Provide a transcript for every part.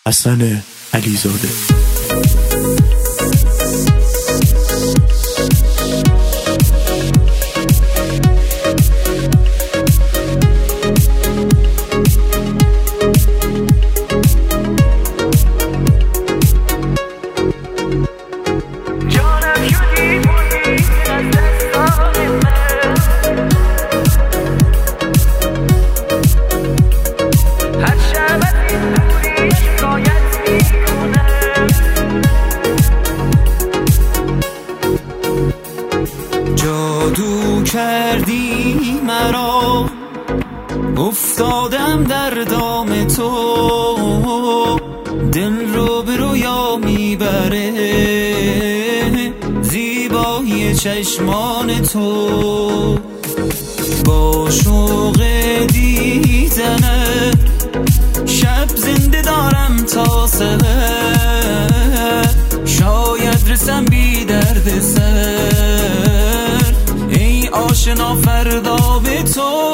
حسن علیزاده. جادو کردی مرا، افتادم در دام تو، دل رو به رویا میبره زیبایی چشمان تو. با شوق دیدنت شب زنده دارم تا سحر، شاید رسم بی درد سر ای آشنا فردا به تو.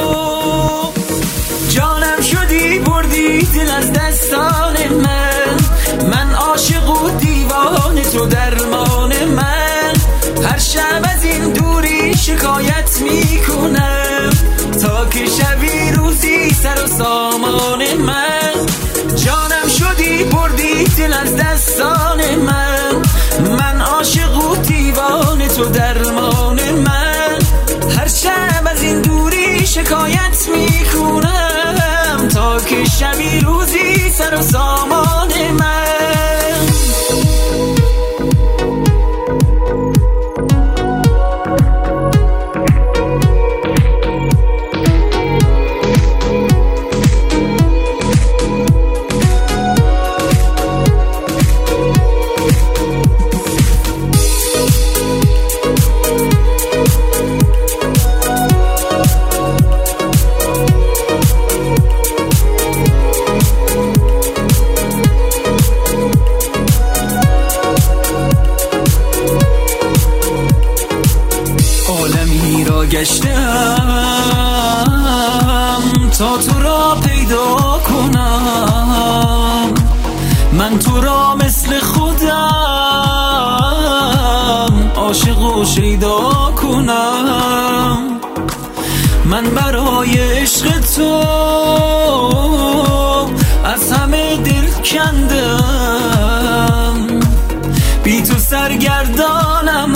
جانم شدی بردی دل از دستان من عاشق و دیوانه تو درمان من. هر شب از این دوری شکایت میکنم تا که شبی روزی سر و سامان من. جانم شدی بردی دل از دستان من عاشق و دیوانه تو درمان من. هر شب از این دوری شکایت میکنم تا که شبی روزی سر و سامان من. گشتم تا تو را پیدا کنم، من تو را مثل خودم عاشق و شیدا کنم. من برای عشق تو از همه دل کندم، بی تو سرگردانم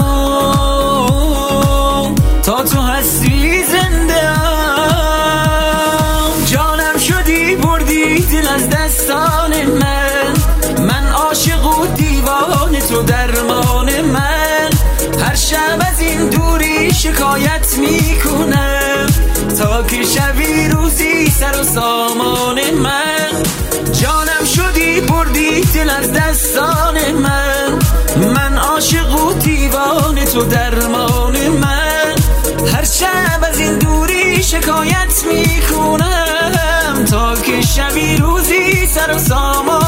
تا تو هستی زنده ام. جانم شدی بردی دل از دستان من عاشق و دیوانه تو درمان من. هر شب از این دوری شکایت میکنم تا که شبی روزی سر و سامان من. جانم شدی بردی دل از دستان من عاشق و دیوانه تو درمان من. هر شب از این دوری شکایت میکنم تا که شبی روزی سر و سامان